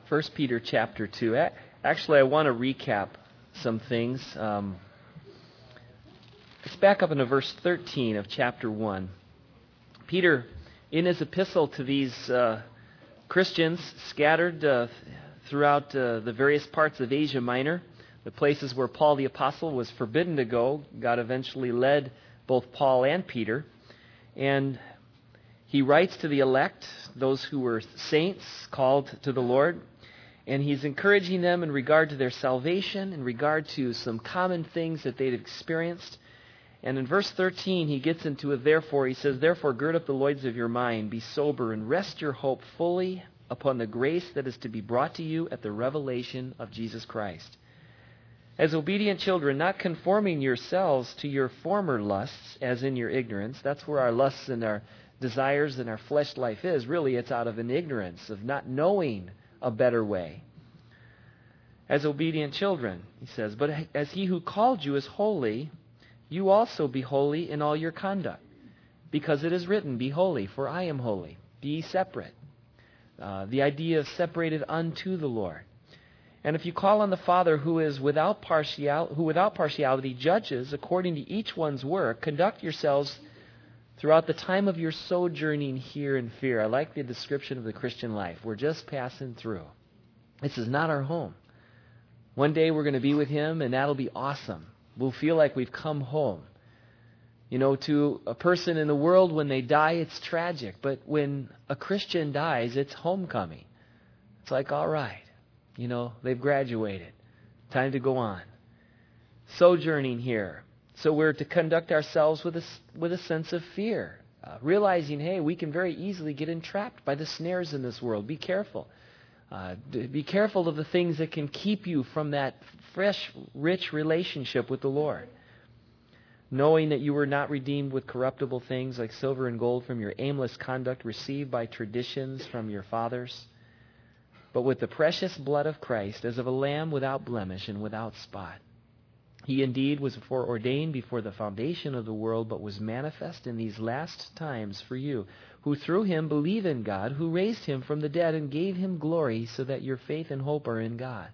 1 Peter chapter 2. Actually, I want to recap some things. Let's back up into verse 13 of chapter 1. Peter, in his epistle to these Christians scattered throughout the various parts of Asia Minor, the places where Paul the Apostle was forbidden to go, God eventually led both Paul and Peter. And he writes to the elect, those who were saints called to the Lord, and he's encouraging them in regard to their salvation, in regard to some common things that they'd experienced. And in verse 13, he gets into it, therefore, he says, "Therefore gird up the loins of your mind, be sober, and rest your hope fully upon the grace that is to be brought to you at the revelation of Jesus Christ. As obedient children, not conforming yourselves to your former lusts, as in your ignorance." That's where our lusts and our desires and our flesh life is. Really, it's out of an ignorance of not knowing a better way. "As obedient children," he says, "but as he who called you is holy, you also be holy in all your conduct. Because it is written, be holy, for I am holy. Be ye separate." The idea of separated unto the Lord. "And if you call on the Father who without partiality judges according to each one's work, conduct yourselves throughout the time of your sojourning here in fear." I like the description of the Christian life. We're just passing through. This is not our home. One day we're going to be with Him, and that'll be awesome. We'll feel like we've come home. You know, to a person in the world, when they die, it's tragic. But when a Christian dies, it's homecoming. It's like, all right, you know, they've graduated. Time to go on. Sojourning here. So we're to conduct ourselves with a sense of fear, realizing, hey, we can very easily get entrapped by the snares in this world. Be careful. Be careful of the things that can keep you from that fresh, rich relationship with the Lord. "Knowing that you were not redeemed with corruptible things like silver and gold from your aimless conduct received by traditions from your fathers, but with the precious blood of Christ, as of a lamb without blemish and without spot. He indeed was foreordained before the foundation of the world, but was manifest in these last times for you, who through Him believe in God, who raised Him from the dead and gave Him glory, so that your faith and hope are in God.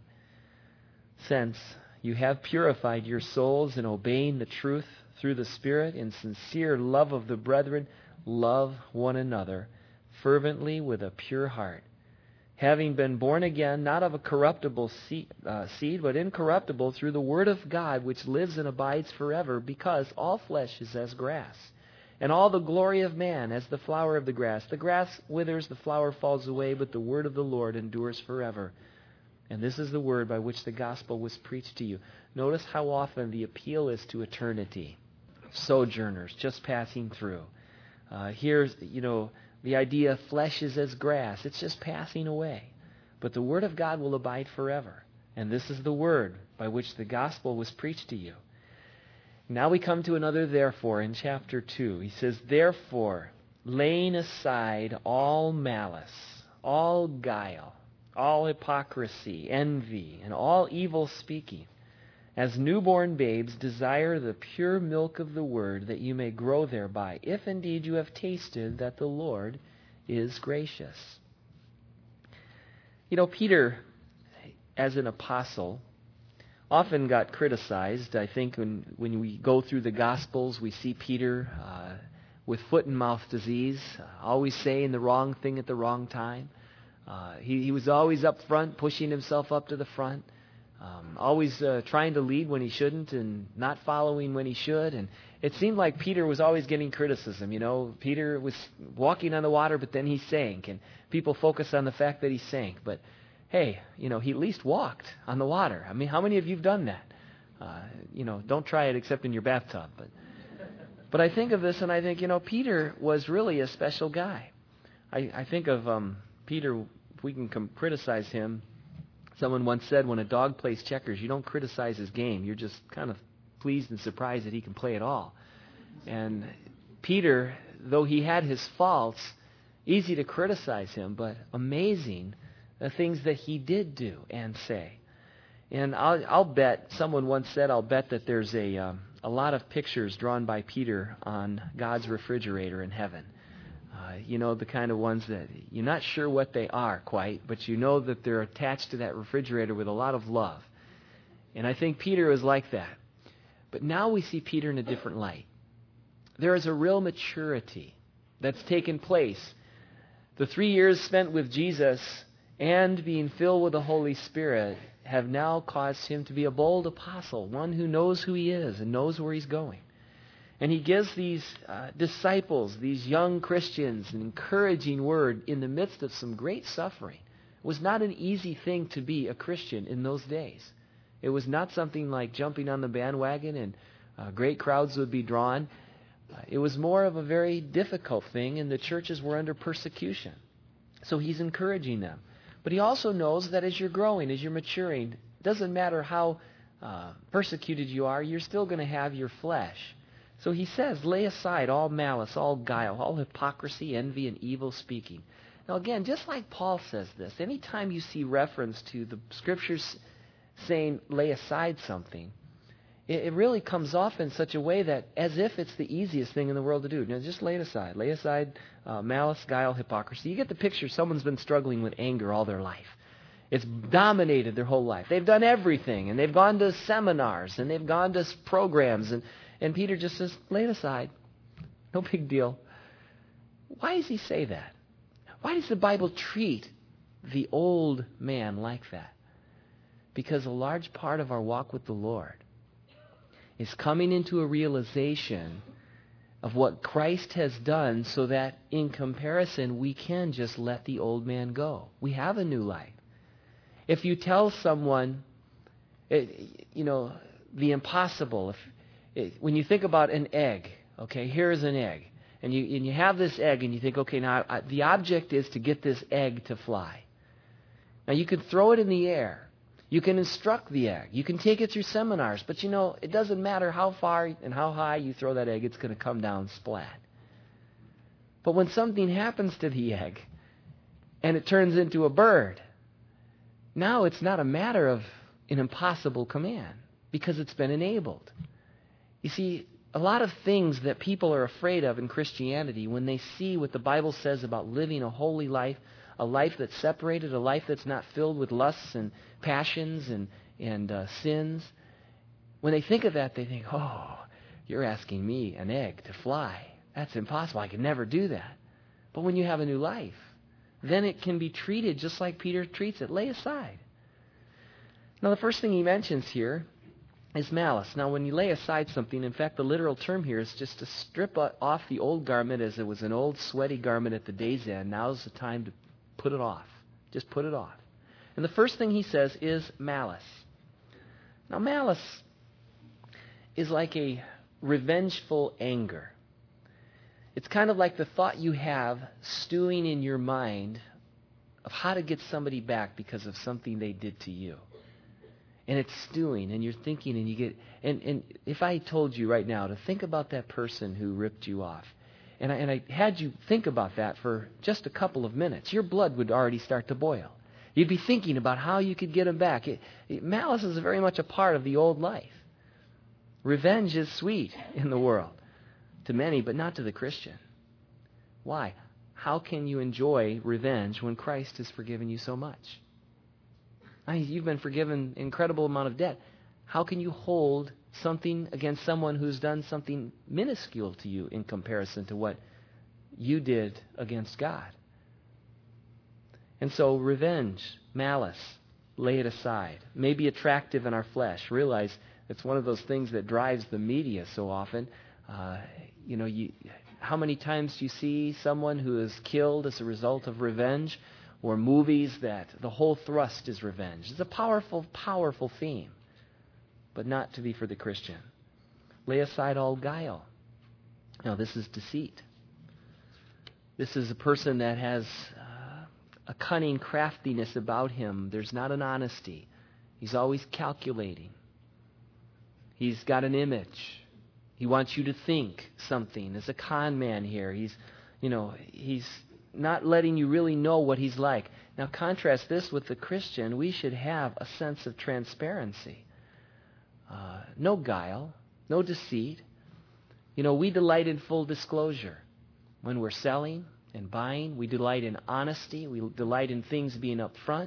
Since you have purified your souls in obeying the truth through the Spirit, in sincere love of the brethren, love one another fervently with a pure heart, having been born again, not of a corruptible seed, but incorruptible, through the Word of God, which lives and abides forever, because all flesh is as grass, and all the glory of man as the flower of the grass. The grass withers, the flower falls away, but the word of the Lord endures forever. And this is the word by which the gospel was preached to you." Notice how often the appeal is to eternity. Sojourners, just passing through. Here's, the idea of flesh is as grass. It's just passing away. But the word of God will abide forever. And this is the word by which the gospel was preached to you. Now we come to another therefore in chapter 2. He says, "Therefore, laying aside all malice, all guile, all hypocrisy, envy, and all evil speaking, as newborn babes desire the pure milk of the word, that you may grow thereby, if indeed you have tasted that the Lord is gracious." Peter, as an apostle, often got criticized. I think when we go through the Gospels, we see Peter with foot and mouth disease, always saying the wrong thing at the wrong time. He was always up front, pushing himself up to the front, always trying to lead when he shouldn't and not following when he should. And it seemed like Peter was always getting criticism. Peter was walking on the water, but then he sank. And people focus on the fact that he sank. But hey, he at least walked on the water. I mean, how many of you have done that? Don't try it except in your bathtub. But I think of this and I think, Peter was really a special guy. I think of Peter, if we can criticize him. Someone once said, when a dog plays checkers, you don't criticize his game. You're just kind of pleased and surprised that he can play at all. And Peter, though he had his faults, easy to criticize him, but amazing the things that he did do and say. And I'll bet, someone once said, I'll bet that there's a lot of pictures drawn by Peter on God's refrigerator in heaven. The kind of ones that you're not sure what they are quite, but you know that they're attached to that refrigerator with a lot of love. And I think Peter was like that. But now we see Peter in a different light. There is a real maturity that's taken place. The 3 years spent with Jesus and being filled with the Holy Spirit have now caused him to be a bold apostle, one who knows who he is and knows where he's going. And he gives these disciples, these young Christians, an encouraging word in the midst of some great suffering. It was not an easy thing to be a Christian in those days. It was not something like jumping on the bandwagon and great crowds would be drawn. It was more of a very difficult thing, and the churches were under persecution. So he's encouraging them. But he also knows that as you're growing, as you're maturing, it doesn't matter how persecuted you are, you're still going to have your flesh. So he says, lay aside all malice, all guile, all hypocrisy, envy, and evil speaking. Now again, just like Paul says this, anytime you see reference to the Scriptures saying lay aside something, it really comes off in such a way that as if it's the easiest thing in the world to do. Now just lay it aside. Lay aside malice, guile, hypocrisy. You get the picture. Someone's been struggling with anger all their life. It's dominated their whole life. They've done everything, and they've gone to seminars, and they've gone to programs, and Peter just says, lay it aside. No big deal. Why does he say that? Why does the Bible treat the old man like that? Because a large part of our walk with the Lord is coming into a realization of what Christ has done so that in comparison we can just let the old man go. We have a new life. If you tell someone, the impossible, when you think about an egg, okay, here's an egg, and you have this egg, and you think, okay, now the object is to get this egg to fly. Now you could throw it in the air. You can instruct the egg. You can take it through seminars, but it doesn't matter how far and how high you throw that egg, it's going to come down splat. But when something happens to the egg, and it turns into a bird, now it's not a matter of an impossible command, because it's been enabled. You see, a lot of things that people are afraid of in Christianity, when they see what the Bible says about living a holy life, a life that's separated, a life that's not filled with lusts and passions and sins, when they think of that, they think, oh, you're asking me, an egg, to fly. That's impossible. I could never do that. But when you have a new life, then it can be treated just like Peter treats it. Lay aside. Now, the first thing he mentions here is malice. Now, when you lay aside something, in fact, the literal term here is just to strip off the old garment as it was an old sweaty garment at the day's end. Now's the time to put it off. Just put it off. And the first thing he says is malice. Now, malice is like a revengeful anger. It's kind of like the thought you have stewing in your mind of how to get somebody back because of something they did to you. And it's stewing, and you're thinking, and you get... And if I told you right now to think about that person who ripped you off, and I had you think about that for just a couple of minutes, your blood would already start to boil. You'd be thinking about how you could get them back. Malice is very much a part of the old life. Revenge is sweet in the world to many, but not to the Christian. Why? How can you enjoy revenge when Christ has forgiven you so much? You've been forgiven an incredible amount of debt. How can you hold something against someone who's done something minuscule to you in comparison to what you did against God? And so revenge, malice, lay it aside. May be attractive in our flesh. Realize it's one of those things that drives the media so often. How many times do you see someone who is killed as a result of revenge? Or movies that the whole thrust is revenge. It's a powerful, powerful theme, but not to be for the Christian. Lay aside all guile. Now, this is deceit. This is a person that has a cunning craftiness about him. There's not an honesty. He's always calculating. He's got an image. He wants you to think something. There's a con man here. He's not letting you really know what he's like. Now contrast this with the Christian. We should have a sense of transparency. No guile, no deceit. We delight in full disclosure when we're selling and buying. We delight in honesty. We delight in things being up front.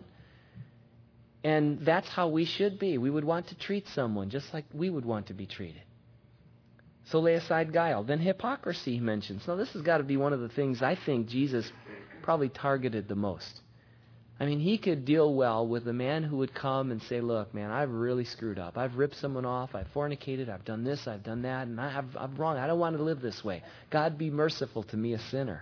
And that's how we should be. We would want to treat someone just like we would want to be treated. So lay aside guile. Then hypocrisy he mentions. Now this has got to be one of the things I think Jesus probably targeted the most. I mean, he could deal well with a man who would come and say, look, man, I've really screwed up. I've ripped someone off. I've fornicated. I've done this. I've done that. And I'm wrong. I don't want to live this way. God, be merciful to me, a sinner.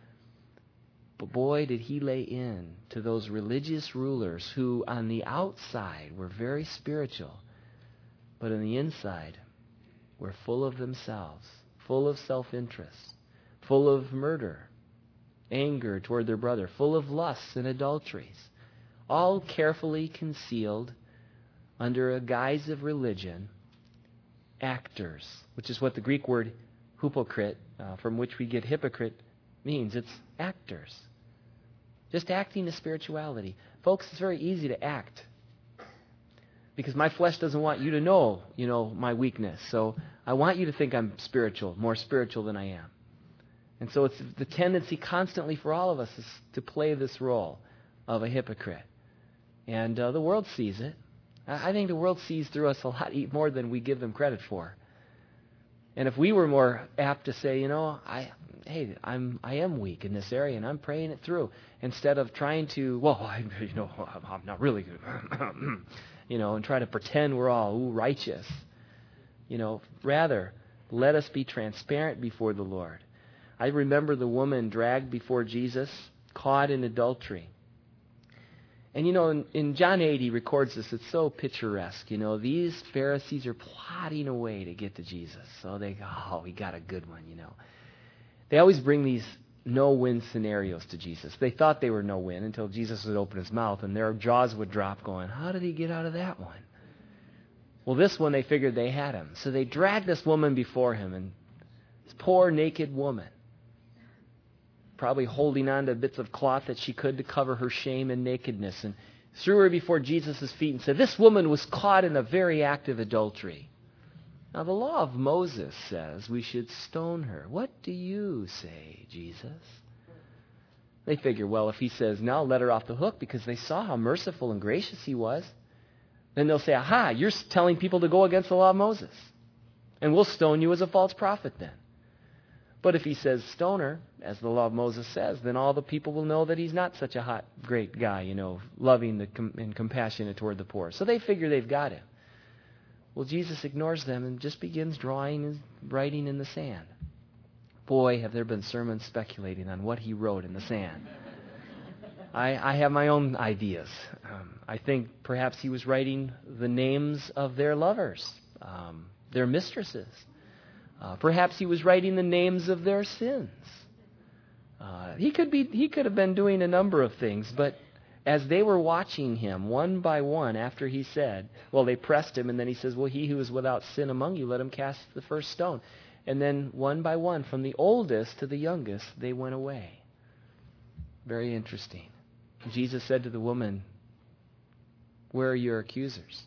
But boy, did he lay in to those religious rulers who on the outside were very spiritual, but on the inside were full of themselves, full of self-interest, full of murder, anger toward their brother, full of lusts and adulteries, all carefully concealed under a guise of religion, actors, which is what the Greek word hypocrite, from which we get hypocrite, means. It's actors. Just acting is spirituality. Folks, it's very easy to act because my flesh doesn't want you to know, my weakness. So I want you to think I'm spiritual, more spiritual than I am. And so it's the tendency constantly for all of us is to play this role of a hypocrite. And the world sees it. I think the world sees through us a lot more than we give them credit for. And if we were more apt to say, I am weak in this area and I'm praying it through, instead of trying to, I'm not really good, and try to pretend we're all righteous. Rather, let us be transparent before the Lord. I remember the woman dragged before Jesus, caught in adultery. And in John 8, he records this. It's so picturesque. These Pharisees are plotting a way to get to Jesus. So they go, we got a good one, They always bring these no-win scenarios to Jesus. They thought they were no-win until Jesus would open his mouth and their jaws would drop going, how did he get out of that one? Well, this one they figured they had him. So they dragged this woman before him, and this poor naked woman, probably holding on to bits of cloth that she could to cover her shame and nakedness, and threw her before Jesus' feet and said, this woman was caught in a very act of adultery. Now, the law of Moses says we should stone her. What do you say, Jesus? They figure, well, if he says, now let her off the hook, because they saw how merciful and gracious he was, then they'll say, aha, you're telling people to go against the law of Moses, and we'll stone you as a false prophet then. But if he says stone her, as the law of Moses says, then all the people will know that he's not such a hot, great guy, loving and compassionate toward the poor. So they figure they've got him. Well, Jesus ignores them and just begins drawing and writing in the sand. Boy, have there been sermons speculating on what he wrote in the sand. I have my own ideas. I think perhaps he was writing the names of their lovers, their mistresses. Perhaps he was writing the names of their sins. He could have been doing a number of things, but as they were watching him one by one after he said, well, they pressed him, and then he says, well, he who is without sin among you, let him cast the first stone. And then one by one, from the oldest to the youngest, they went away. Very interesting. Jesus said to the woman, where are your accusers?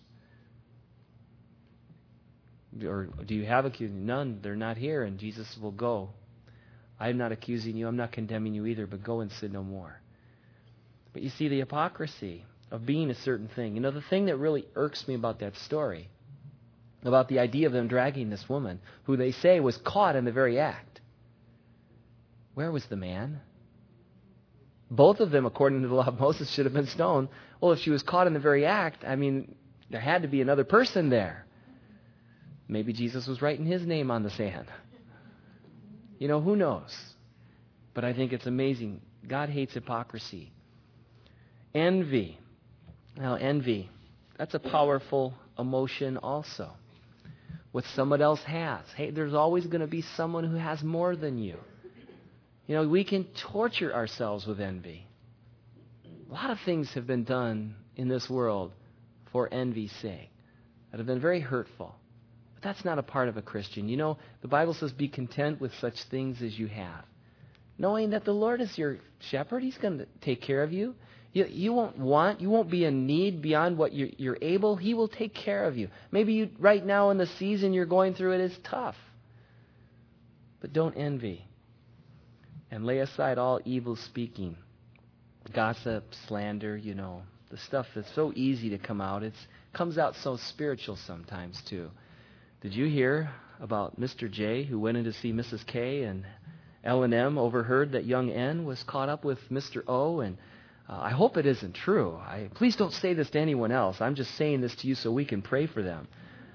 Or do you have accusers? None, they're not here. And Jesus will go. I'm not accusing you. I'm not condemning you either, but go and sin no more. But you see the hypocrisy of being a certain thing. The thing that really irks me about that story, about the idea of them dragging this woman, who they say was caught in the very act. Where was the man? Both of them, according to the law of Moses, should have been stoned. Well, if she was caught in the very act, there had to be another person there. Maybe Jesus was writing his name on the sand. Who knows? But I think it's amazing. God hates hypocrisy. Envy. Now, envy, that's a powerful emotion also. What someone else has. Hey, there's always going to be someone who has more than you. We can torture ourselves with envy. A lot of things have been done in this world for envy's sake that have been very hurtful. But that's not a part of a Christian. The Bible says be content with such things as you have. Knowing that the Lord is your shepherd, he's going to take care of you. You won't be in need beyond what you're able. He will take care of you. Maybe right now in the season you're going through it is tough. But don't envy. And lay aside all evil speaking, gossip, slander, the stuff that's so easy to come out. It comes out so spiritual sometimes, too. Did you hear about Mr. J, who went in to see Mrs. K, and L&M overheard that young N was caught up with Mr. O, and I hope it isn't true. Please don't say this to anyone else. I'm just saying this to you so we can pray for them.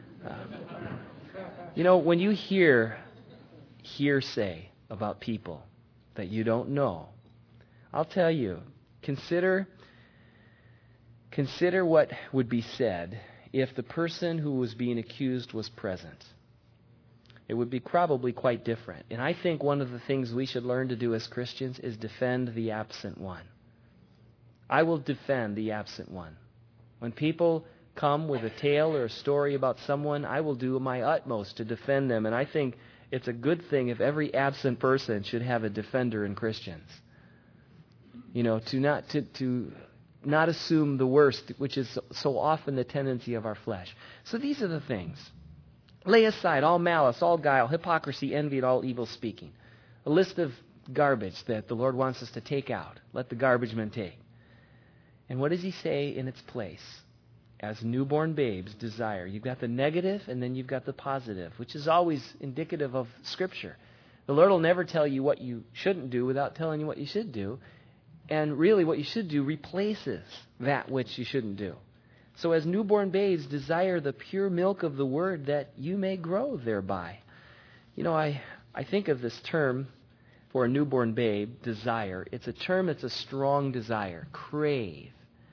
When you hear hearsay about people that you don't know, I'll tell you, consider what would be said if the person who was being accused was present. It would be probably quite different. And I think one of the things we should learn to do as Christians is defend the absent one. I will defend the absent one. When people come with a tale or a story about someone, I will do my utmost to defend them. And I think it's a good thing if every absent person should have a defender in Christians. To not assume the worst, which is so often the tendency of our flesh. So these are the things. Lay aside all malice, all guile, hypocrisy, envy, and all evil speaking. A list of garbage that the Lord wants us to take out. Let the garbage men take. And what does he say in its place? As newborn babes desire. You've got the negative and then you've got the positive, which is always indicative of Scripture. The Lord will never tell you what you shouldn't do without telling you what you should do. And really what you should do replaces that which you shouldn't do. So as newborn babes desire the pure milk of the Word that you may grow thereby. I think of this term for a newborn babe, desire. It's a term, it's a strong desire, crave.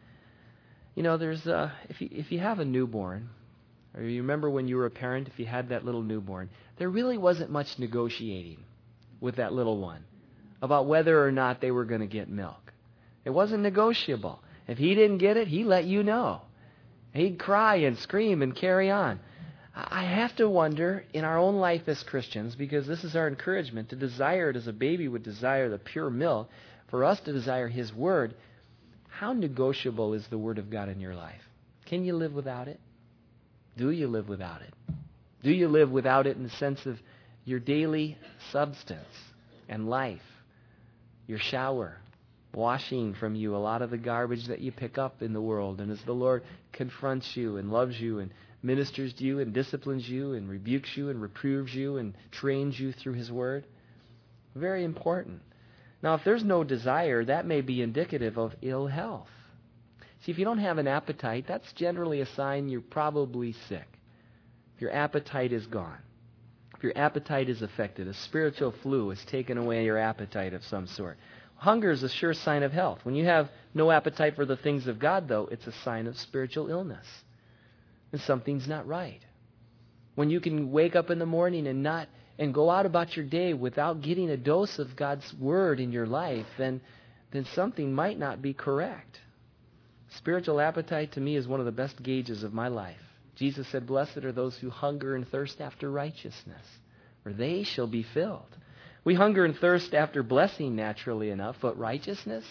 There's if you have a newborn, or you remember when you were a parent, if you had that little newborn, there really wasn't much negotiating with that little one about whether or not they were going to get milk. It wasn't negotiable. If he didn't get it, he let you know. He'd cry and scream and carry on. I have to wonder in our own life as Christians, because this is our encouragement, to desire it as a baby would desire the pure milk, for us to desire His Word. How negotiable is the Word of God in your life? Can you live without it? Do you live without it? Do you live without it in the sense of your daily substance and life, your shower, washing from you a lot of the garbage that you pick up in the world, and as the Lord confronts you and loves you and ministers to you and disciplines you and rebukes you and reproves you and trains you through His Word? Very important. Now, if there's no desire, that may be indicative of ill health. See, if you don't have an appetite, that's generally a sign you're probably sick. If your appetite is gone, if your appetite is affected, a spiritual flu has taken away your appetite of some sort. Hunger is a sure sign of health. When you have no appetite for the things of God, though, it's a sign of spiritual illness. And something's not right. When you can wake up in the morning and go out about your day without getting a dose of God's Word in your life, then something might not be correct. Spiritual appetite to me is one of the best gauges of my life. Jesus said, "Blessed are those who hunger and thirst after righteousness, for they shall be filled." We hunger and thirst after blessing naturally enough, but righteousness?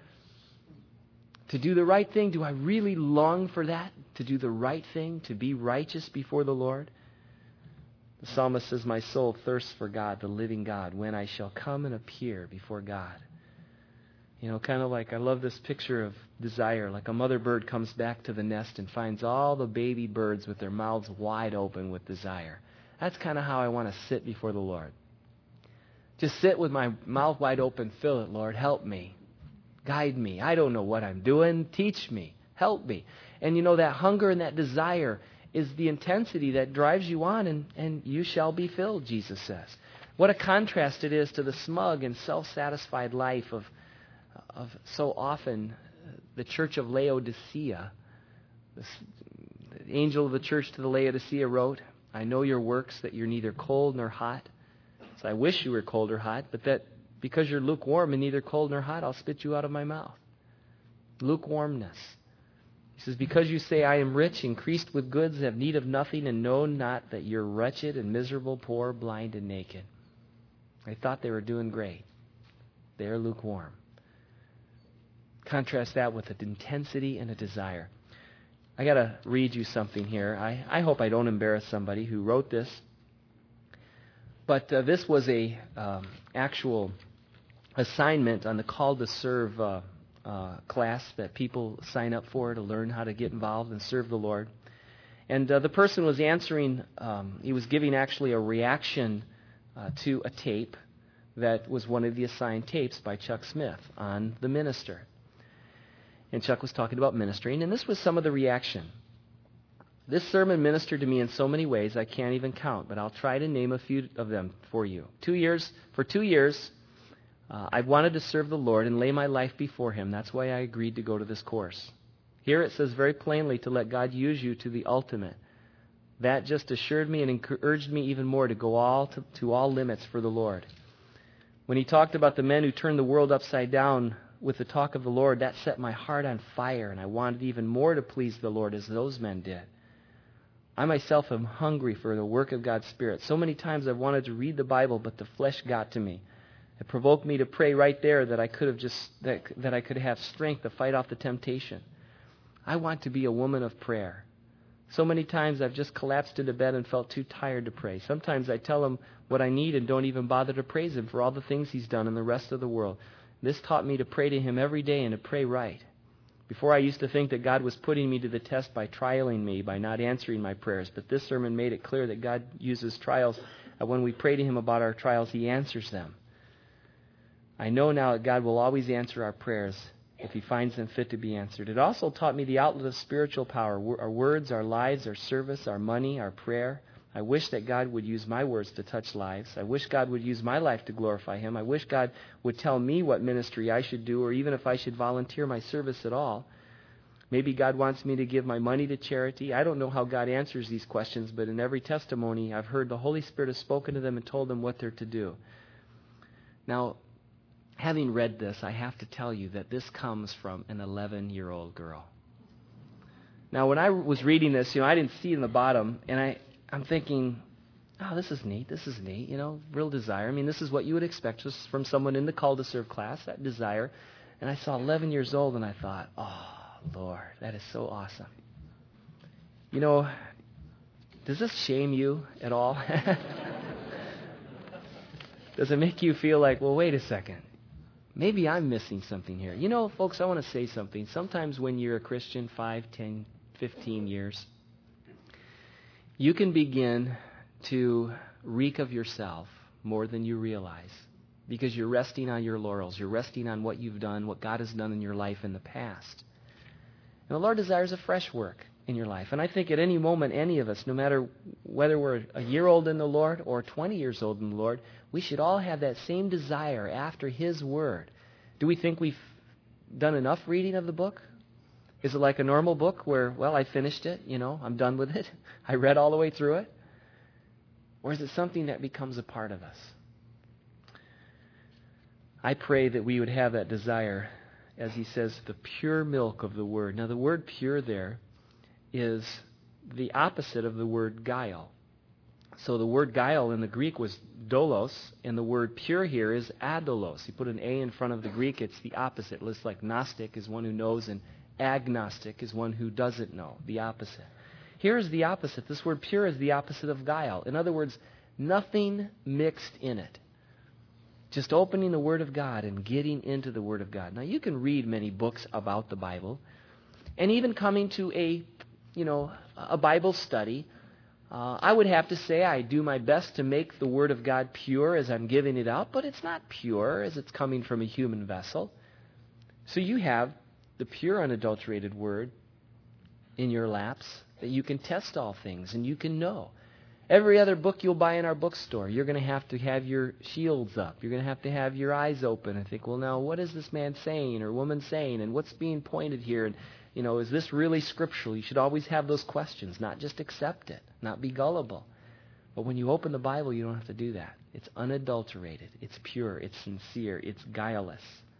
To do the right thing, do I really long for that? To do the right thing, to be righteous before the Lord? The psalmist says, "My soul thirsts for God, the living God, when I shall come and appear before God." Kind of like, I love this picture of desire, like a mother bird comes back to the nest and finds all the baby birds with their mouths wide open with desire. That's kind of how I want to sit before the Lord. Just sit with my mouth wide open, fill it, Lord, help me, guide me. I don't know what I'm doing, teach me, help me. And that hunger and that desire is the intensity that drives you on, and you shall be filled, Jesus says. What a contrast it is to the smug and self-satisfied life of so often the church of Laodicea. The angel of the church to the Laodicea wrote, "I know your works, that you're neither cold nor hot. So I wish you were cold or hot, but that because you're lukewarm and neither cold nor hot, I'll spit you out of my mouth." Lukewarmness. He says, "Because you say, I am rich, increased with goods, have need of nothing, and know not that you're wretched and miserable, poor, blind, and naked." They thought they were doing great. They're lukewarm. Contrast that with an intensity and a desire. I got to read you something here. I hope I don't embarrass somebody who wrote this. But this was a actual assignment on the Call to Serve class that people sign up for to learn how to get involved and serve the Lord. And the person was answering, he was giving actually a reaction to a tape that was one of the assigned tapes by Chuck Smith on the minister. And Chuck was talking about ministering, and this was some of the reaction. This sermon ministered to me in so many ways I can't even count, but I'll try to name a few of them for you. For 2 years, I wanted to serve the Lord and lay my life before Him. That's why I agreed to go to this course. Here it says very plainly to let God use you to the ultimate. That just assured me and encouraged me even more to go to all limits for the Lord. When he talked about the men who turned the world upside down with the talk of the Lord, that set my heart on fire, and I wanted even more to please the Lord as those men did. I myself am hungry for the work of God's Spirit. So many times I've wanted to read the Bible, but the flesh got to me. It provoked me to pray right there that I could have strength to fight off the temptation. I want to be a woman of prayer. So many times I've just collapsed into bed and felt too tired to pray. Sometimes I tell Him what I need and don't even bother to praise Him for all the things He's done in the rest of the world. This taught me to pray to Him every day and to pray right. Before I used to think that God was putting me to the test by trialing me, by not answering my prayers. But this sermon made it clear that God uses trials. When we pray to Him about our trials, He answers them. I know now that God will always answer our prayers if He finds them fit to be answered. It also taught me the outlet of spiritual power, our words, our lives, our service, our money, our prayer. I wish that God would use my words to touch lives. I wish God would use my life to glorify Him. I wish God would tell me what ministry I should do, or even if I should volunteer my service at all. Maybe God wants me to give my money to charity. I don't know how God answers these questions, but in every testimony I've heard the Holy Spirit has spoken to them and told them what they're to do. Now, having read this, I have to tell you that this comes from an 11-year-old girl. Now, when I was reading this, I didn't see in the bottom, and I'm thinking, oh, this is neat, real desire. I mean, this is what you would expect just from someone in the Call to Serve class, that desire. And I saw 11 years old, and I thought, oh, Lord, that is so awesome. Does this shame you at all? Does it make you feel like, well, wait a second, maybe I'm missing something here? Folks, I want to say something. Sometimes when you're a Christian 5, 10, 15 years, you can begin to reek of yourself more than you realize because you're resting on your laurels. You're resting on what you've done, what God has done in your life in the past. And the Lord desires a fresh work in your life. And I think at any moment, any of us, no matter whether we're a year old in the Lord or 20 years old in the Lord, we should all have that same desire after His Word. Do we think we've done enough reading of the book? Is it like a normal book where, well, I finished it, I'm done with it. I read all the way through it. Or is it something that becomes a part of us? I pray that we would have that desire, as he says, the pure milk of the Word. Now, the word pure there is the opposite of the word guile. So the word guile in the Greek was doulos, and the word pure here is adolos. You put an A in front of the Greek, it's the opposite. It's like Gnostic is one who knows, and agnostic is one who doesn't know, the opposite. Here is the opposite. This word pure is the opposite of guile. In other words, nothing mixed in it. Just opening the Word of God and getting into the Word of God. Now, you can read many books about the Bible, and even coming to a Bible study, I would have to say I do my best to make the Word of God pure as I'm giving it out, but it's not pure as it's coming from a human vessel. So you have the pure, unadulterated Word in your laps that you can test all things and you can know. Every other book you'll buy in our bookstore, you're going to have your shields up. You're going to have your eyes open and think, well, now, what is this man saying or woman saying, and what's being pointed here? And, is this really scriptural? You should always have those questions, not just accept it, not be gullible. But when you open the Bible, you don't have to do that. It's unadulterated. It's pure. It's sincere. It's guileless.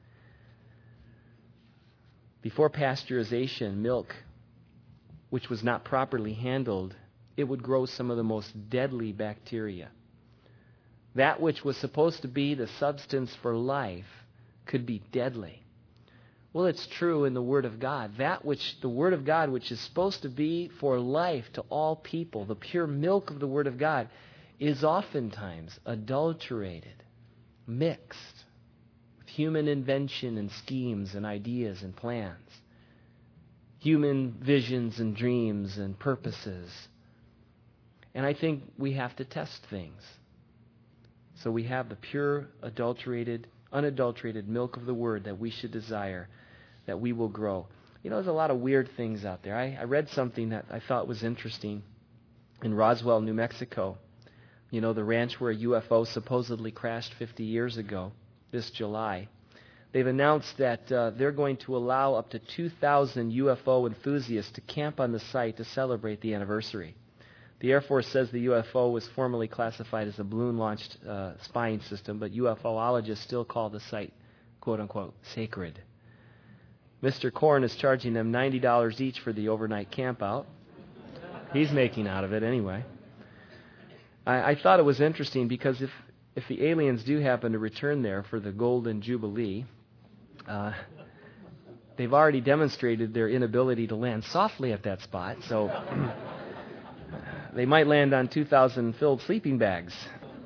Before pasteurization, milk, which was not properly handled, it would grow some of the most deadly bacteria. That which was supposed to be the substance for life could be deadly. Well, it's true in the Word of God. The Word of God, which is supposed to be for life to all people, the pure milk of the Word of God, is oftentimes adulterated, mixed with human invention and schemes and ideas and plans, human visions and dreams and purposes. And I think we have to test things. So we have the pure, unadulterated milk of the Word that we should desire, that we will grow. You know, there's a lot of weird things out there. I read something that I thought was interesting in Roswell, New Mexico. You know, the ranch where a UFO supposedly crashed 50 years ago, this July. They've announced that they're going to allow up to 2,000 UFO enthusiasts to camp on the site to celebrate the anniversary. The Air Force says the UFO was formerly classified as a balloon-launched spying system, but UFOologists still call the site, quote-unquote, sacred. Mr. Korn is charging them $90 each for the overnight campout. He's making out of it anyway. I thought it was interesting because if the aliens do happen to return there for the Golden Jubilee, they've already demonstrated their inability to land softly at that spot, so they might land on 2,000 filled sleeping bags.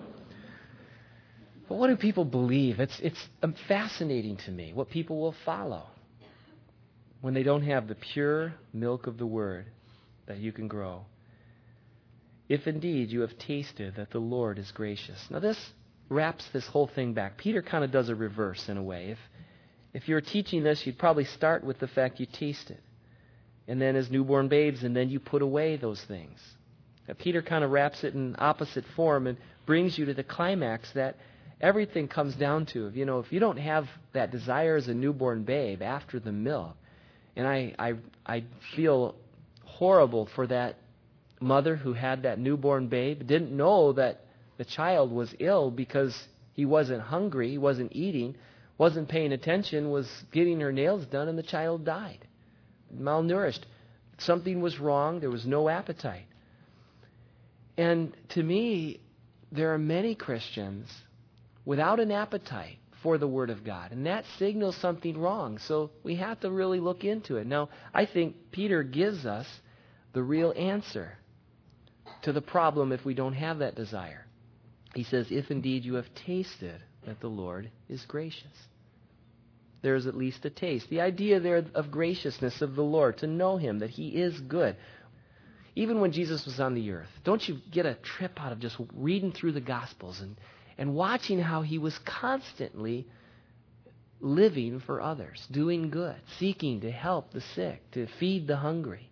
But what do people believe? It's fascinating to me what people will follow when they don't have the pure milk of the Word that you can grow. If indeed you have tasted that the Lord is gracious. Now this wraps this whole thing back. Peter kind of does a reverse in a way. If you're teaching this, you'd probably start with the fact you tasted, and then as newborn babes, and then you put away those things. Now, Peter kind of wraps it in opposite form and brings you to the climax that everything comes down to. You know, if you don't have that desire as a newborn babe after the milk, and I feel horrible for that mother who had that newborn babe, didn't know that the child was ill because he wasn't hungry, he wasn't eating, wasn't paying attention, was getting her nails done, and the child died. Malnourished. Something was wrong. There was no appetite. And to me, there are many Christians without an appetite for the Word of God, and that signals something wrong. So we have to really look into it. Now, I think Peter gives us the real answer to the problem if we don't have that desire. He says, if indeed you have tasted that the Lord is gracious. There is at least a taste. The idea there of graciousness of the Lord, to know Him, that He is good. Even when Jesus was on the earth, don't you get a trip out of just reading through the Gospels and watching how He was constantly living for others, doing good, seeking to help the sick, to feed the hungry.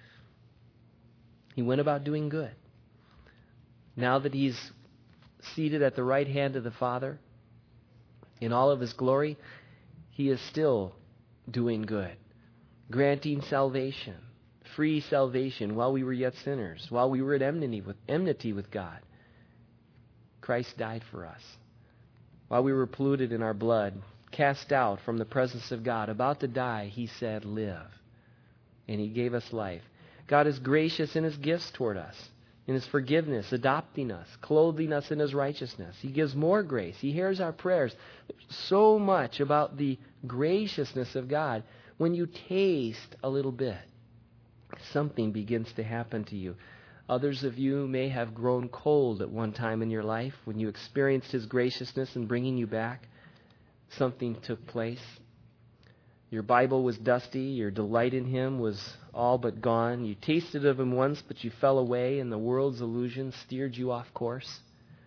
He went about doing good. Now that He's seated at the right hand of the Father in all of His glory, He is still doing good, granting salvation, free salvation while we were yet sinners, while we were at enmity with God. Christ died for us. While we were polluted in our blood, cast out from the presence of God, about to die, He said, live. And He gave us life. God is gracious in His gifts toward us, in His forgiveness, adopting us, clothing us in His righteousness. He gives more grace. He hears our prayers. There's so much about the graciousness of God. When you taste a little bit, something begins to happen to you. Others of you may have grown cold at one time in your life. When you experienced His graciousness in bringing you back, something took place. Your Bible was dusty. Your delight in Him was all but gone. You tasted of Him once, but you fell away, and the world's illusion steered you off course.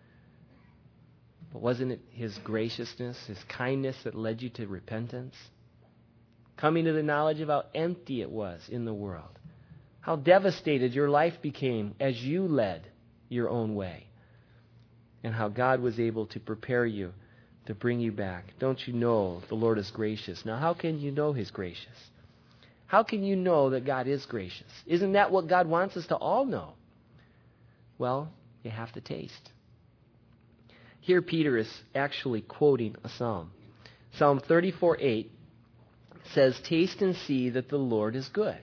But wasn't it His graciousness, His kindness that led you to repentance? Coming to the knowledge of how empty it was in the world. How devastated your life became as you led your own way. And how God was able to prepare you to bring you back. Don't you know the Lord is gracious? Now, how can you know He's gracious? How can you know that God is gracious? Isn't that what God wants us to all know? Well, you have to taste. Here Peter is actually quoting a psalm. Psalm 34:8 says, taste and see that the Lord is good.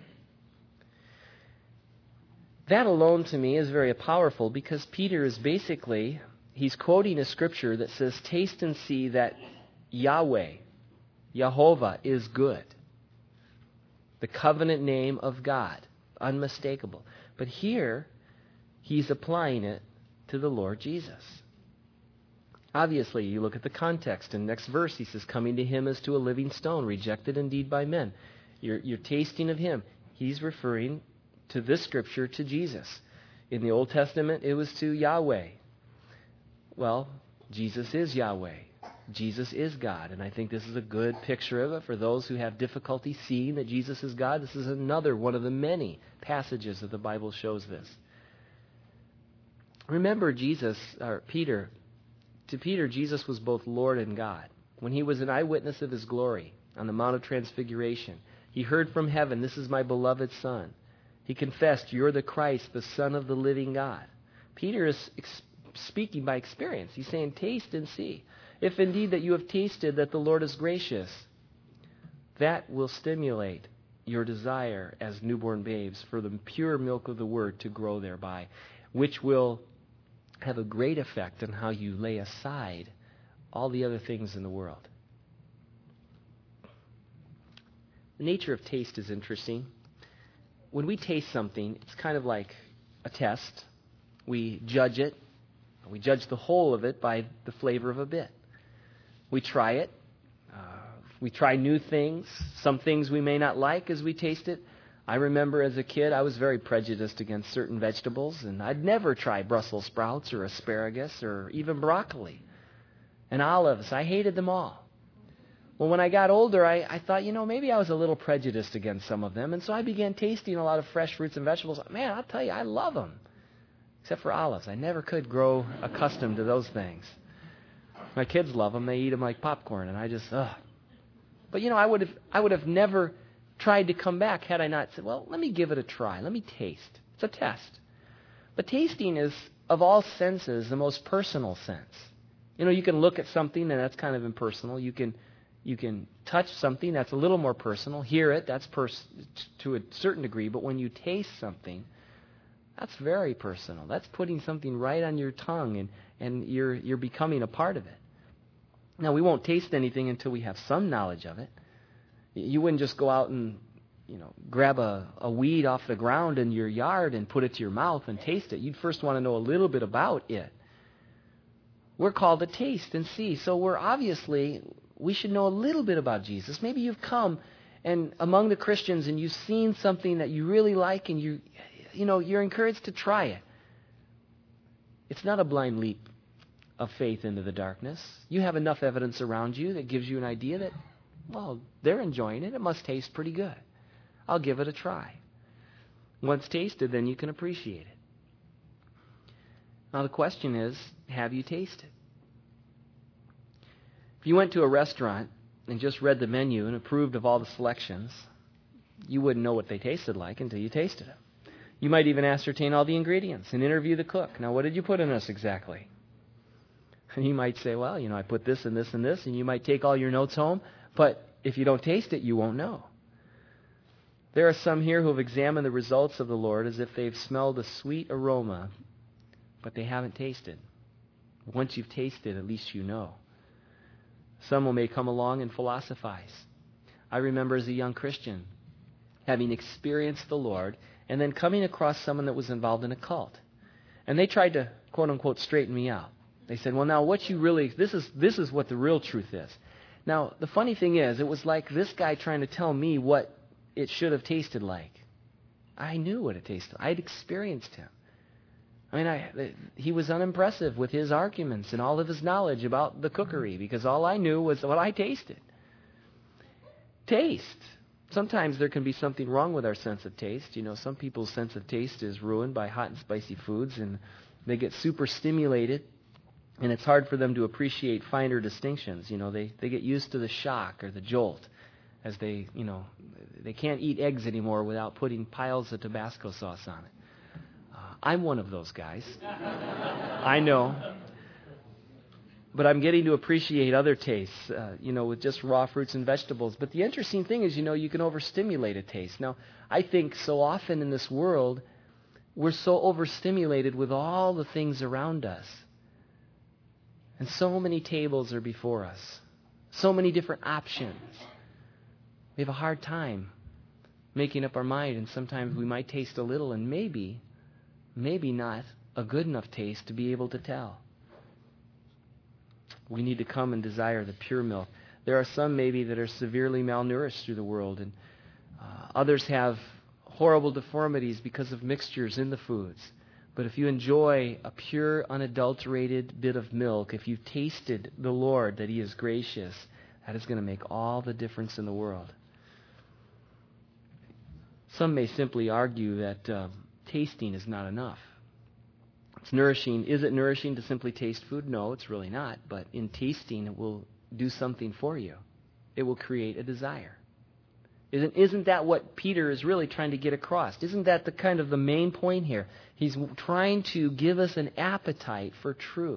That alone to me is very powerful because Peter is basically, he's quoting a scripture that says, taste and see that Yahweh, Jehovah, is good. The covenant name of God, unmistakable. But here, he's applying it to the Lord Jesus. Obviously, you look at the context. In the next verse, he says, coming to him as to a living stone, rejected indeed by men. You're tasting of him. He's referring to this scripture to Jesus. In the Old Testament, it was to Yahweh. Well, Jesus is Yahweh. Jesus is God. And I think this is a good picture of it for those who have difficulty seeing that Jesus is God. This is another one of the many passages that the Bible shows this. Remember Peter. To Peter, Jesus was both Lord and God. When he was an eyewitness of his glory on the Mount of Transfiguration, he heard from heaven, "This is my beloved Son." He confessed, "You're the Christ, the Son of the living God." Peter is speaking by experience. He's saying, taste and see. If indeed that you have tasted that the Lord is gracious, that will stimulate your desire as newborn babes for the pure milk of the Word to grow thereby, which will have a great effect on how you lay aside all the other things in the world. The nature of taste is interesting. When we taste something, it's kind of like a test. We judge it. We judge the whole of it by the flavor of a bit. We try it. We try new things. Some things we may not like as we taste it. I remember as a kid, I was very prejudiced against certain vegetables, and I'd never try Brussels sprouts or asparagus or even broccoli. And olives, I hated them all. Well, when I got older, I thought, maybe I was a little prejudiced against some of them, and so I began tasting a lot of fresh fruits and vegetables. Man, I'll tell you, I love them. Except for olives. I never could grow accustomed to those things. My kids love them. They eat them like popcorn, and I just, ugh. But, I would have never tried to come back had I not said, well, let me give it a try. Let me taste. It's a test. But tasting is, of all senses, the most personal sense. You can look at something, and that's kind of impersonal. You can touch something, that's a little more personal. Hear it, that's to a certain degree. But when you taste something, that's very personal. That's putting something right on your tongue, and you're becoming a part of it. Now, we won't taste anything until we have some knowledge of it. You wouldn't just go out and, grab a weed off the ground in your yard and put it to your mouth and taste it. You'd first want to know a little bit about it. We're called to taste and see. So we should know a little bit about Jesus. Maybe you've come and among the Christians and you've seen something that you really like and you're encouraged to try it. It's not a blind leap of faith into the darkness. You have enough evidence around you that gives you an idea that, well, they're enjoying it. It must taste pretty good. I'll give it a try. Once tasted, then you can appreciate it. Now the question is, have you tasted? If you went to a restaurant and just read the menu and approved of all the selections, you wouldn't know what they tasted like until you tasted them. You might even ascertain all the ingredients and interview the cook. Now, what did you put in this exactly? And you might say, well, I put this and this and this, and you might take all your notes home, but if you don't taste it, you won't know. There are some here who have examined the results of the Lord as if they've smelled a sweet aroma, but they haven't tasted. Once you've tasted, at least you know. Some may come along and philosophize. I remember as a young Christian having experienced the Lord and then coming across someone that was involved in a cult. And they tried to, quote unquote, straighten me out. They said, well, now this is what the real truth is. Now, the funny thing is, it was like this guy trying to tell me what it should have tasted like. I knew what it tasted like. I'd experienced him. He was unimpressive with his arguments and all of his knowledge about the cookery because all I knew was what I tasted. Taste. Sometimes there can be something wrong with our sense of taste. Some people's sense of taste is ruined by hot and spicy foods, and they get super stimulated, and it's hard for them to appreciate finer distinctions. They get used to the shock or the jolt as they can't eat eggs anymore without putting piles of Tabasco sauce on it. I'm one of those guys. I know. But I'm getting to appreciate other tastes, with just raw fruits and vegetables. But the interesting thing is, you can overstimulate a taste. Now, I think so often in this world, we're so overstimulated with all the things around us. And so many tables are before us. So many different options. We have a hard time making up our mind, and sometimes we might taste a little and maybe not a good enough taste to be able to tell. We need to come and desire the pure milk. There are some maybe that are severely malnourished through the world, and others have horrible deformities because of mixtures in the foods. But if you enjoy a pure, unadulterated bit of milk, if you've tasted the Lord, that He is gracious, that is going to make all the difference in the world. Some may simply argue that tasting is not enough. It's nourishing. Is it nourishing to simply taste food? No, it's really not. But in tasting, it will do something for you. It will create a desire. Isn't that what Peter is really trying to get across? Isn't that the main point here? He's trying to give us an appetite for truth.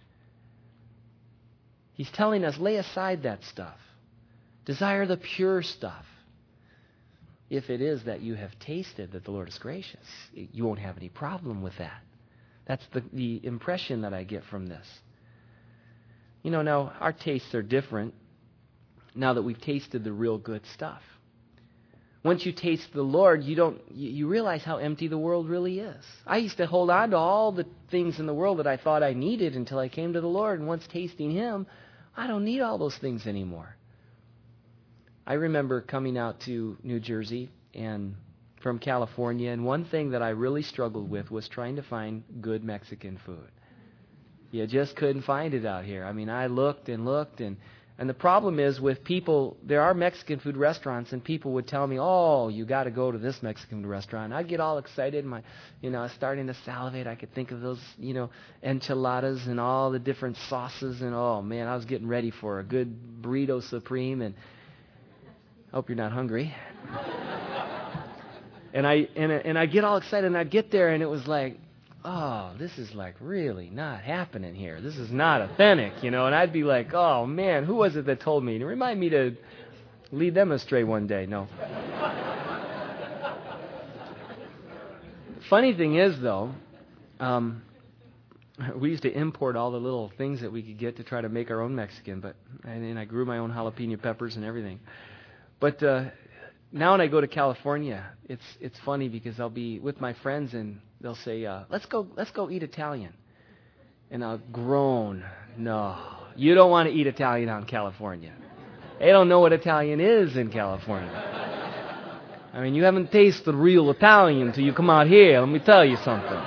He's telling us, lay aside that stuff. Desire the pure stuff. If it is that you have tasted that the Lord is gracious, you won't have any problem with that. That's the impression that I get from this. Now our tastes are different now that we've tasted the real good stuff. Once you taste the Lord, you realize how empty the world really is. I used to hold on to all the things in the world that I thought I needed until I came to the Lord. And once tasting Him, I don't need all those things anymore. I remember coming out to New Jersey and from California, and one thing that I really struggled with was trying to find good Mexican food. You just couldn't find it out here. I mean, I looked and looked, and the problem is with people, there are Mexican food restaurants, and people would tell me, oh, you got to go to this Mexican food restaurant. I'd get all excited. I was starting to salivate. I could think of those, enchiladas and all the different sauces, and oh, man, I was getting ready for a good burrito supreme, and I hope you're not hungry. And I get all excited, and I'd get there, and it was like, oh, this is really not happening here. This is not authentic, and I'd be like, oh, man, who was it that told me? Remind me to lead them astray one day. No. Funny thing is, though, we used to import all the little things that we could get to try to make our own Mexican, and I grew my own jalapeno peppers and everything. But now when I go to California, it's funny because I'll be with my friends and they'll say, let's go eat Italian. And I'll groan, no, you don't want to eat Italian out in California. They don't know what Italian is in California. I mean, you haven't tasted real Italian until you come out here, let me tell you something.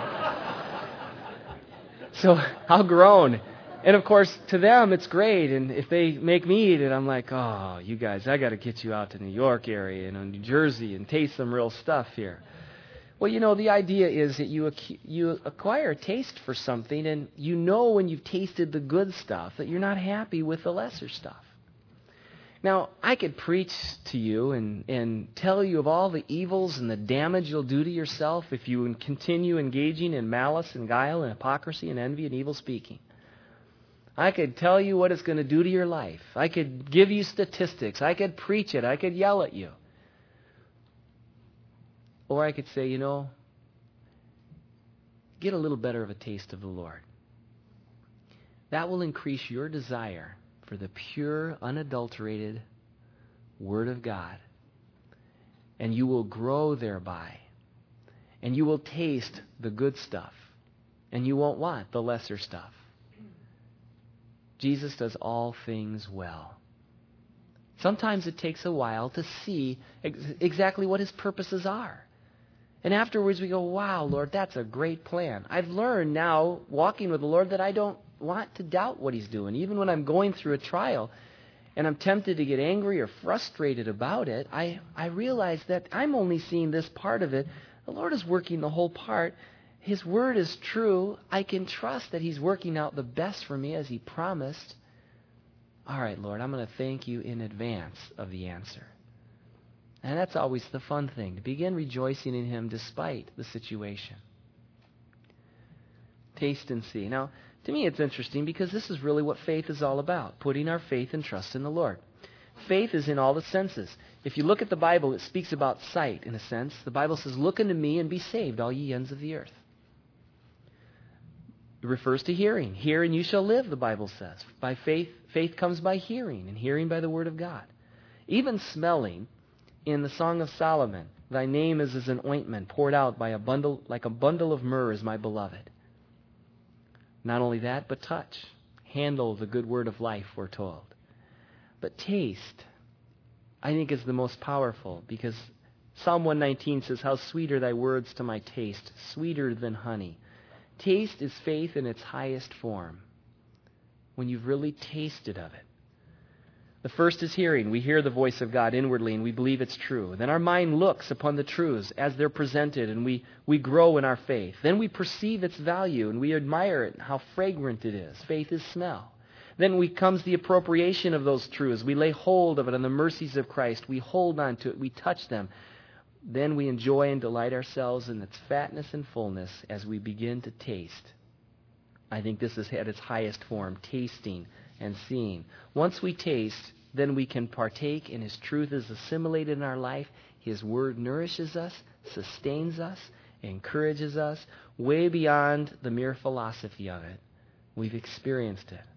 So I'll groan. And of course, to them, it's great. And if they make me eat it, I'm like, oh, you guys, I got to get you out to New York area and New Jersey and taste some real stuff here. Well, the idea is that you acquire a taste for something, and when you've tasted the good stuff that you're not happy with the lesser stuff. Now, I could preach to you and tell you of all the evils and the damage you'll do to yourself if you continue engaging in malice and guile and hypocrisy and envy and evil speaking. I could tell you what it's going to do to your life. I could give you statistics. I could preach it. I could yell at you. Or I could say, get a little better of a taste of the Lord. That will increase your desire for the pure, unadulterated Word of God. And you will grow thereby. And you will taste the good stuff. And you won't want the lesser stuff. Jesus does all things well. Sometimes it takes a while to see exactly what His purposes are. And afterwards we go, wow, Lord, that's a great plan. I've learned now, walking with the Lord, that I don't want to doubt what He's doing. Even when I'm going through a trial and I'm tempted to get angry or frustrated about it, I realize that I'm only seeing this part of it. The Lord is working the whole part. His Word is true. I can trust that He's working out the best for me as He promised. All right, Lord, I'm going to thank You in advance of the answer. And that's always the fun thing, to begin rejoicing in Him despite the situation. Taste and see. Now, to me it's interesting because this is really what faith is all about, putting our faith and trust in the Lord. Faith is in all the senses. If you look at the Bible, it speaks about sight in a sense. The Bible says, look unto me and be saved, all ye ends of the earth. It refers to hearing. Hear and you shall live, the Bible says. By faith comes by hearing, and hearing by the Word of God. Even smelling, in the Song of Solomon, thy name is as an ointment poured out by like a bundle of myrrh is my beloved. Not only that, but touch. handle the good word of life, we're told. But taste, I think, is the most powerful, because Psalm 119 says, "How sweet are thy words to my taste, sweeter than honey." Taste is faith in its highest form, when you've really tasted of it. The first is hearing. We hear the voice of God inwardly, and we believe it's true. Then our mind looks upon the truths as they're presented, and we grow in our faith. Then we perceive its value, and we admire it, how fragrant it is. Faith is smell. Then comes the appropriation of those truths. We lay hold of it on the mercies of Christ. We hold on to it. We touch them. Then we enjoy and delight ourselves in its fatness and fullness as we begin to taste. I think this is at its highest form, tasting and seeing. Once we taste, then we can partake, and His truth is assimilated in our life. His Word nourishes us, sustains us, encourages us, way beyond the mere philosophy of it. We've experienced it.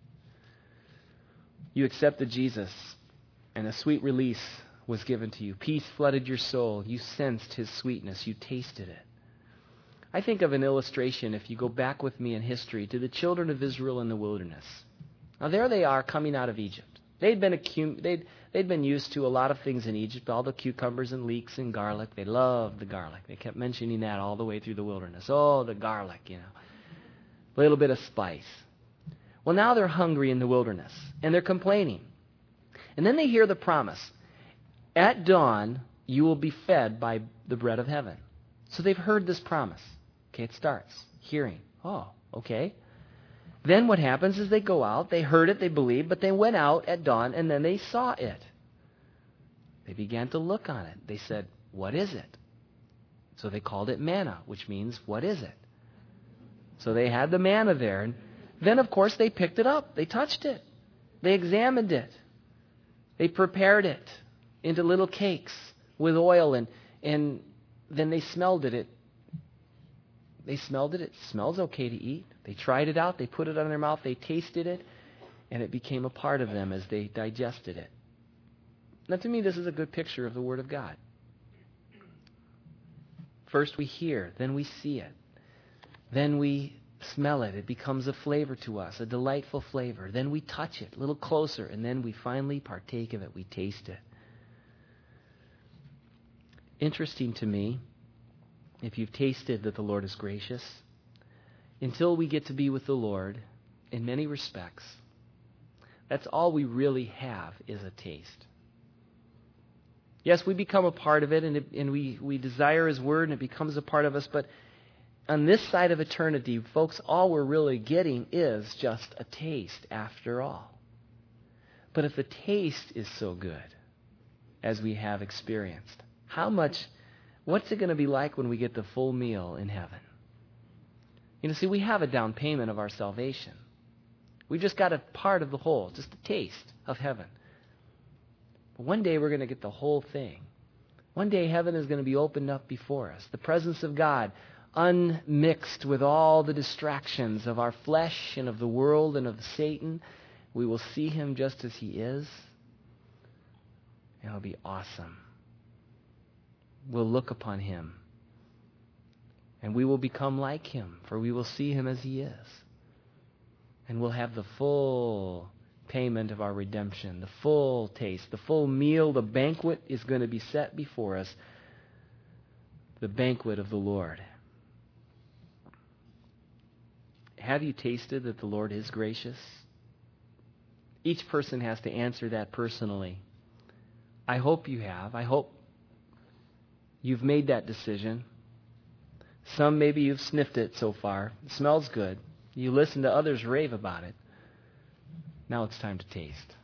You accepted Jesus, and a sweet release was given to you. Peace flooded your soul. You sensed His sweetness. You tasted it. I think of an illustration, if you go back with me in history, to the children of Israel in the wilderness. Now there they are coming out of Egypt. They'd been used to a lot of things in Egypt, all the cucumbers and leeks and garlic. They loved the garlic. They kept mentioning that all the way through the wilderness. Oh, the garlic, A little bit of spice. Well, now they're hungry in the wilderness, and they're complaining. And then they hear the promise. At dawn, you will be fed by the bread of heaven. So they've heard this promise. Okay, it starts. Hearing. Oh, okay. Then what happens is they go out. They heard it, they believed, but they went out at dawn, and then they saw it. They began to look on it. They said, "What is it?" So they called it manna, which means, what is it? So they had the manna there. And then, of course, they picked it up. They touched it. They examined it. They prepared it into little cakes with oil, and then they smelled it. They smelled it. It smells okay to eat. They tried it out. They put it on their mouth. They tasted it, and it became a part of them as they digested it. Now, to me, this is a good picture of the Word of God. First we hear, then we see it. Then we smell it. It becomes a flavor to us, a delightful flavor. Then we touch it a little closer, and then we finally partake of it. We taste it. Interesting to me, if you've tasted that the Lord is gracious, until we get to be with the Lord, in many respects, that's all we really have is a taste. Yes, we become a part of it, and we desire His Word, and it becomes a part of us, but on this side of eternity, folks, all we're really getting is just a taste after all. But if the taste is so good, as we have experienced, what's it going to be like when we get the full meal in heaven? See, we have a down payment of our salvation. We just got a part of the whole, just a taste of heaven. But one day we're going to get the whole thing. One day heaven is going to be opened up before us. The presence of God, unmixed with all the distractions of our flesh and of the world and of Satan. We will see Him just as He is. It'll be awesome. We'll look upon Him, and we will become like Him, for we will see Him as He is. And we'll have the full payment of our redemption, the full taste, the full meal. The banquet is going to be set before us, the banquet of the Lord. Have you tasted that the Lord is gracious? Each person has to answer that personally. I hope you have. I hope you've made that decision. Some maybe you've sniffed it so far. It smells good. You listen to others rave about it. Now it's time to taste.